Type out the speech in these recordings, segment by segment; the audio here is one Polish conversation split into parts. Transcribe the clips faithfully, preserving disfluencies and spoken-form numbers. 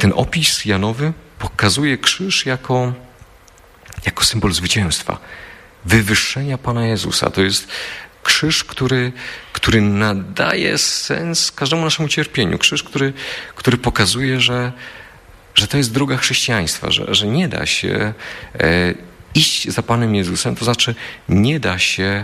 ten opis Janowy pokazuje krzyż jako, jako symbol zwycięstwa, wywyższenia Pana Jezusa. To jest krzyż, który, który nadaje sens każdemu naszemu cierpieniu. Krzyż, który, który pokazuje, że, że to jest droga chrześcijaństwa, że, że nie da się e, iść za Panem Jezusem, to znaczy nie da się e,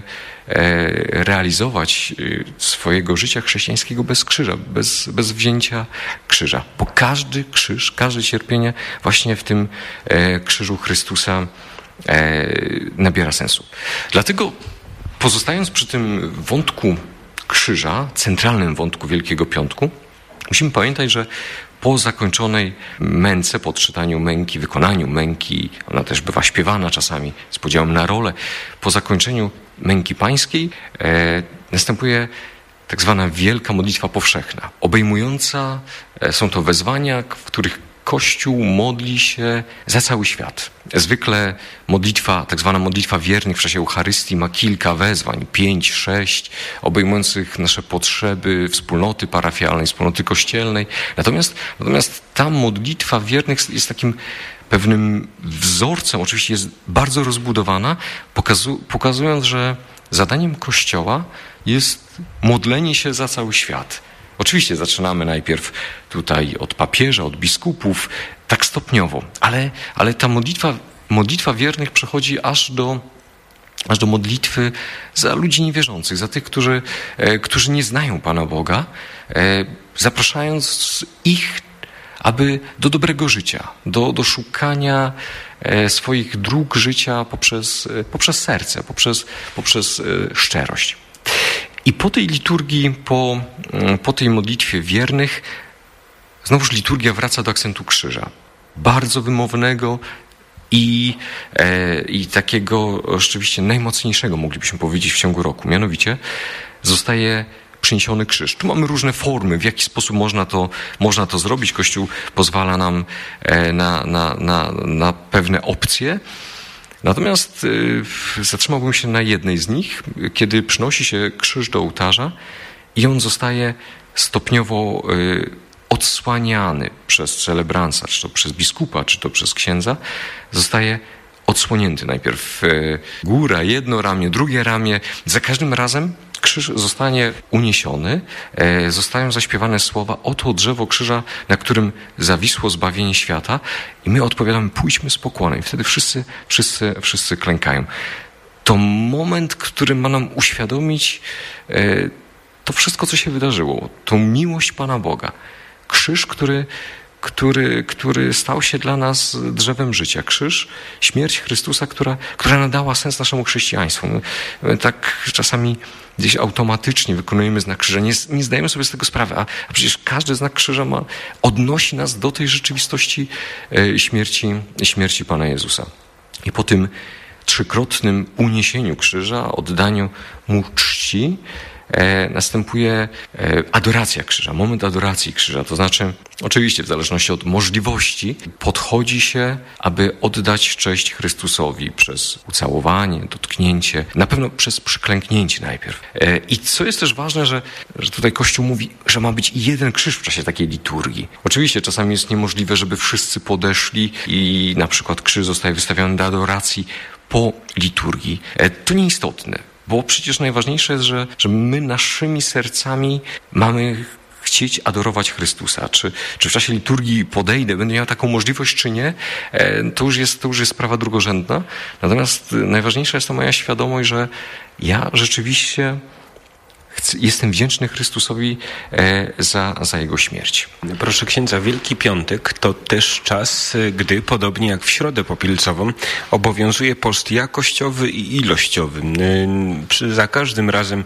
realizować swojego życia chrześcijańskiego bez krzyża, bez, bez wzięcia krzyża. Bo każdy krzyż, każde cierpienie właśnie w tym e, krzyżu Chrystusa e, nabiera sensu. Dlatego pozostając przy tym wątku krzyża, centralnym wątku Wielkiego Piątku, musimy pamiętać, że po zakończonej męce, po odczytaniu męki, wykonaniu męki, ona też bywa śpiewana czasami z podziałem na rolę, po zakończeniu męki pańskiej e, następuje tak zwana wielka modlitwa powszechna, obejmująca, e, są to wezwania, w których Kościół modli się za cały świat. Zwykle modlitwa, tak zwana modlitwa wiernych w czasie Eucharystii ma kilka wezwań, pięć, sześć, obejmujących nasze potrzeby wspólnoty parafialnej, wspólnoty kościelnej. Natomiast, natomiast ta modlitwa wiernych jest takim pewnym wzorcem, oczywiście jest bardzo rozbudowana, pokazu- pokazując, że zadaniem Kościoła jest modlenie się za cały świat. Oczywiście zaczynamy najpierw tutaj od papieża, od biskupów, tak stopniowo, ale, ale ta modlitwa, modlitwa wiernych przechodzi aż do, aż do modlitwy za ludzi niewierzących, za tych, którzy, e, którzy nie znają Pana Boga, e, zapraszając ich, aby do dobrego życia, do, do szukania e, swoich dróg życia poprzez, e, poprzez serce, poprzez, poprzez e, szczerość. I po tej liturgii, po, po tej modlitwie wiernych, znowuż liturgia wraca do akcentu krzyża. Bardzo wymownego i, e, i takiego rzeczywiście najmocniejszego, moglibyśmy powiedzieć, w ciągu roku. Mianowicie zostaje przyniesiony krzyż. Tu mamy różne formy, w jaki sposób można to, można to zrobić. Kościół pozwala nam e, na, na, na, na pewne opcje. Natomiast y, zatrzymałbym się na jednej z nich, kiedy przynosi się krzyż do ołtarza i on zostaje stopniowo y, odsłaniany przez celebransa, czy to przez biskupa, czy to przez księdza, zostaje odsłonięty. Najpierw y, góra, jedno ramię, drugie ramię. Za każdym razem krzyż zostanie uniesiony, e, zostają zaśpiewane słowa: oto drzewo krzyża, na którym zawisło zbawienie świata, i my odpowiadamy: pójdźmy z pokłonem. I wtedy wszyscy, wszyscy, wszyscy klękają. To moment, który ma nam uświadomić e, to wszystko, co się wydarzyło, tą miłość Pana Boga. Krzyż, który Który, który stał się dla nas drzewem życia. Krzyż, śmierć Chrystusa, która, która nadała sens naszemu chrześcijaństwu. My, my tak czasami gdzieś automatycznie wykonujemy znak krzyża. Nie, nie zdajemy sobie z tego sprawy, a, a przecież każdy znak krzyża ma, odnosi nas do tej rzeczywistości e, śmierci, śmierci Pana Jezusa. I po tym trzykrotnym uniesieniu krzyża, oddaniu Mu czci, E, następuje e, adoracja krzyża, moment adoracji krzyża. To znaczy, oczywiście w zależności od możliwości, podchodzi się, aby oddać cześć Chrystusowi przez ucałowanie, dotknięcie, na pewno przez przyklęknięcie najpierw. E, I co jest też ważne, że, że tutaj Kościół mówi, że ma być jeden krzyż w czasie takiej liturgii. Oczywiście czasami jest niemożliwe, żeby wszyscy podeszli i na przykład krzyż zostaje wystawiony do adoracji po liturgii. E, to nieistotne. Bo przecież najważniejsze jest, że, że my naszymi sercami mamy chcieć adorować Chrystusa. Czy, czy w czasie liturgii podejdę, będę miał taką możliwość, czy nie, to już jest, to już jest sprawa drugorzędna. Natomiast najważniejsza jest to moja świadomość, że ja rzeczywiście jestem wdzięczny Chrystusowi za, za Jego śmierć. Proszę księdza, Wielki Piątek to też czas, gdy podobnie jak w Środę Popielcową obowiązuje post jakościowy i ilościowy. Za każdym razem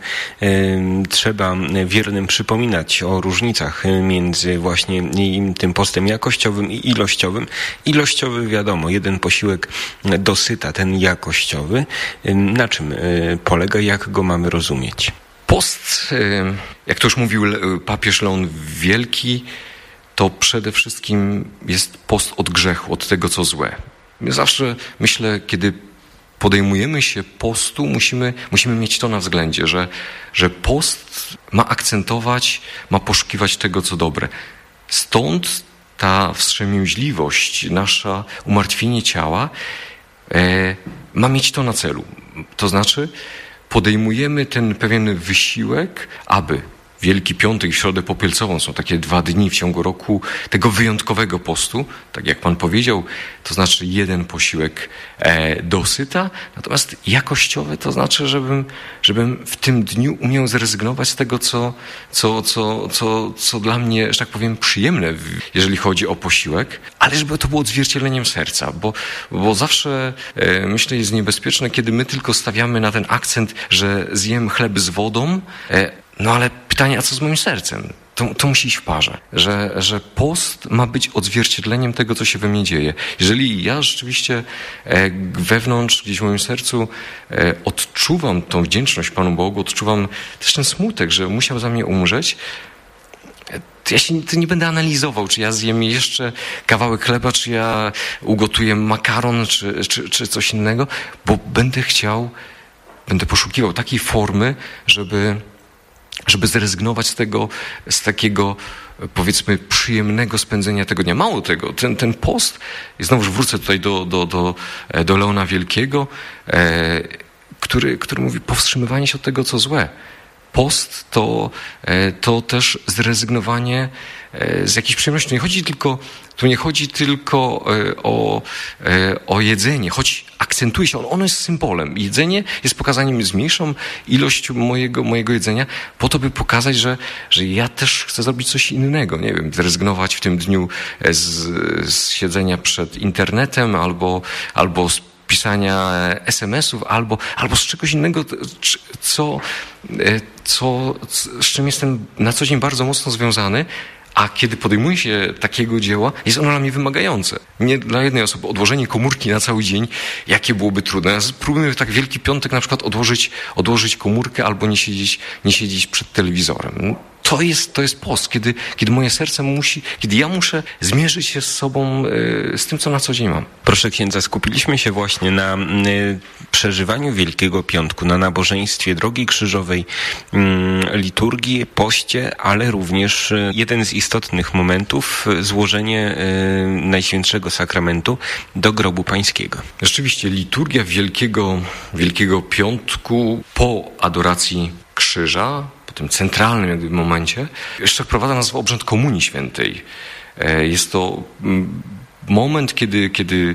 trzeba wiernym przypominać o różnicach między właśnie tym postem jakościowym i ilościowym. Ilościowy, wiadomo, jeden posiłek dosyta, ten jakościowy. Na czym polega, jak go mamy rozumieć? Post, jak to już mówił papież Leon Wielki, to przede wszystkim jest post od grzechu, od tego, co złe. My zawsze, myślę, kiedy podejmujemy się postu, musimy, musimy mieć to na względzie, że, że post ma akcentować, ma poszukiwać tego, co dobre. Stąd ta wstrzemięźliwość, nasze umartwienie ciała e, ma mieć to na celu. To znaczy podejmujemy ten pewien wysiłek, aby Wielki Piątek i Środę Popielcową są takie dwa dni w ciągu roku tego wyjątkowego postu, tak jak Pan powiedział, to znaczy jeden posiłek e, dosyta, natomiast jakościowe to znaczy, żebym, żebym w tym dniu umiał zrezygnować z tego, co, co, co, co, co dla mnie, że tak powiem, przyjemne, jeżeli chodzi o posiłek, ale żeby to było odzwierciedleniem serca, bo, bo zawsze e, myślę jest niebezpieczne, kiedy my tylko stawiamy na ten akcent, że zjem chleb z wodą, e, no ale pytanie, a co z moim sercem? To, to musi iść w parze, że, że post ma być odzwierciedleniem tego, co się we mnie dzieje. Jeżeli ja rzeczywiście e, wewnątrz, gdzieś w moim sercu e, odczuwam tą wdzięczność Panu Bogu, odczuwam też ten smutek, że musiał za mnie umrzeć, to ja się to nie będę analizował, czy ja zjem jeszcze kawałek chleba, czy ja ugotuję makaron, czy, czy, czy coś innego, bo będę chciał, będę poszukiwał takiej formy, żeby żeby zrezygnować z tego, z takiego, powiedzmy, przyjemnego spędzenia tego dnia. Mało tego, ten, ten post, i znowuż wrócę tutaj do, do, do, do Leona Wielkiego, e, który, który mówi powstrzymywanie się od tego, co złe. Post to, e, to też zrezygnowanie e, z jakiejś przyjemności. Nie chodzi tylko, tu nie chodzi tylko e, o, e, o jedzenie, choć akcentuje się, on, ono jest symbolem. Jedzenie jest pokazaniem z mniejszą ilością mojego, mojego jedzenia, po to, by pokazać, że, że ja też chcę zrobić coś innego. Nie wiem, zrezygnować w tym dniu z, z siedzenia przed internetem albo, albo z pisania es em esów, albo, albo z czegoś innego, co, co, z czym jestem na co dzień bardzo mocno związany, a kiedy podejmuje się takiego dzieła, jest ono dla mnie wymagające. Nie dla jednej osoby odłożenie komórki na cały dzień, jakie byłoby trudne. Ja spróbuję tak Wielki Piątek na przykład odłożyć, odłożyć komórkę albo nie siedzieć, nie siedzieć przed telewizorem. To jest, to jest post, kiedy, kiedy moje serce musi, kiedy ja muszę zmierzyć się z sobą, z tym, co na co dzień mam. Proszę księdza, skupiliśmy się właśnie na y, przeżywaniu Wielkiego Piątku, na nabożeństwie Drogi Krzyżowej, y, liturgii, poście, ale również y, jeden z istotnych momentów, y, złożenie y, Najświętszego Sakramentu do grobu Pańskiego. Rzeczywiście liturgia Wielkiego, Wielkiego Piątku po adoracji krzyża, po tym centralnym jakby momencie, jeszcze wprowadza nas w obrzęd Komunii Świętej. Jest to moment, kiedy, kiedy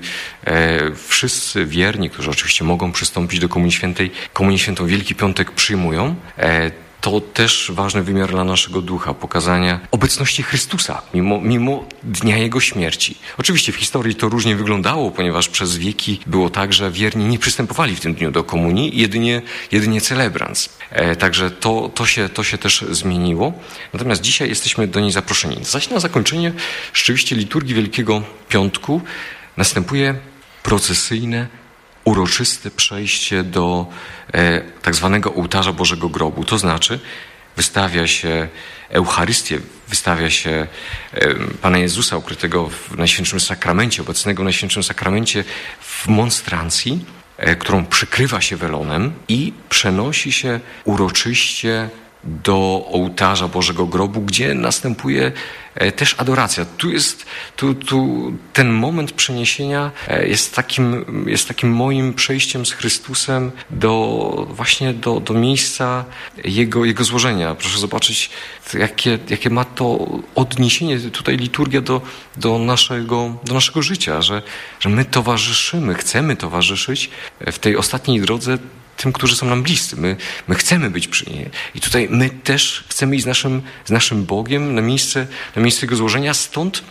wszyscy wierni, którzy oczywiście mogą przystąpić do Komunii Świętej, Komunię Świętą Wielki Piątek przyjmują. To też ważny wymiar dla naszego ducha, pokazania obecności Chrystusa, mimo, mimo dnia Jego śmierci. Oczywiście w historii to różnie wyglądało, ponieważ przez wieki było tak, że wierni nie przystępowali w tym dniu do komunii, jedynie, jedynie celebrans. E, także to, to, się, to się też zmieniło. Natomiast dzisiaj jesteśmy do niej zaproszeni. Zaś na zakończenie rzeczywiście liturgii Wielkiego Piątku następuje procesyjne, uroczyste przejście do e, tak zwanego ołtarza Bożego Grobu. To znaczy wystawia się Eucharystię, wystawia się e, Pana Jezusa ukrytego w Najświętszym Sakramencie, obecnego w Najświętszym Sakramencie w monstrancji, e, którą przykrywa się welonem i przenosi się uroczyście do ołtarza Bożego Grobu, gdzie następuje też adoracja. Tu jest, tu, tu ten moment przeniesienia jest takim, jest takim moim przejściem z Chrystusem do, właśnie do, do miejsca Jego, Jego złożenia. Proszę zobaczyć, jakie, jakie ma to odniesienie tutaj liturgia do, do, naszego, do naszego życia, że, że my towarzyszymy, chcemy towarzyszyć w tej ostatniej drodze tym, którzy są nam bliscy. My, my chcemy być przy niej. I tutaj my też chcemy iść z naszym, z naszym Bogiem na miejsce, na miejsce Jego złożenia. Stąd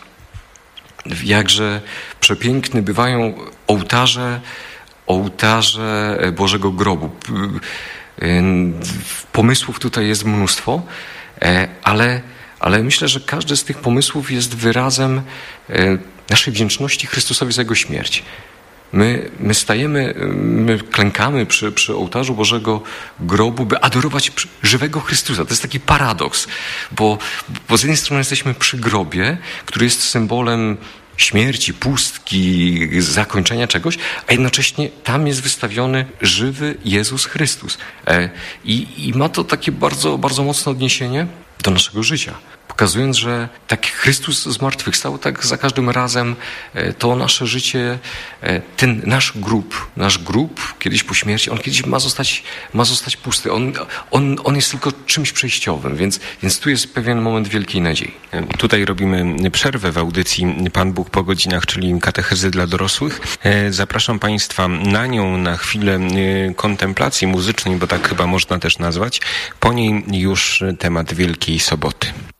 jakże przepiękne bywają ołtarze, ołtarze Bożego Grobu. Pomysłów tutaj jest mnóstwo, ale, ale myślę, że każdy z tych pomysłów jest wyrazem naszej wdzięczności Chrystusowi za Jego śmierć. My, my stajemy, my klękamy przy, przy ołtarzu Bożego Grobu, by adorować żywego Chrystusa. To jest taki paradoks, bo, bo z jednej strony jesteśmy przy grobie, który jest symbolem śmierci, pustki, zakończenia czegoś, a jednocześnie tam jest wystawiony żywy Jezus Chrystus. I, i ma to takie bardzo, bardzo mocne odniesienie do naszego życia. pokazując, że tak jak Chrystus zmartwychwstał, tak za każdym razem to nasze życie, ten nasz grób, nasz grób kiedyś po śmierci, on kiedyś ma zostać, ma zostać pusty. On, on, on jest tylko czymś przejściowym, więc, więc tu jest pewien moment wielkiej nadziei. Tutaj robimy przerwę w audycji Pan Bóg po godzinach, czyli katechezy dla dorosłych. Zapraszam Państwa na nią na chwilę kontemplacji muzycznej, bo tak chyba można też nazwać. Po niej już temat Wielkiej Soboty.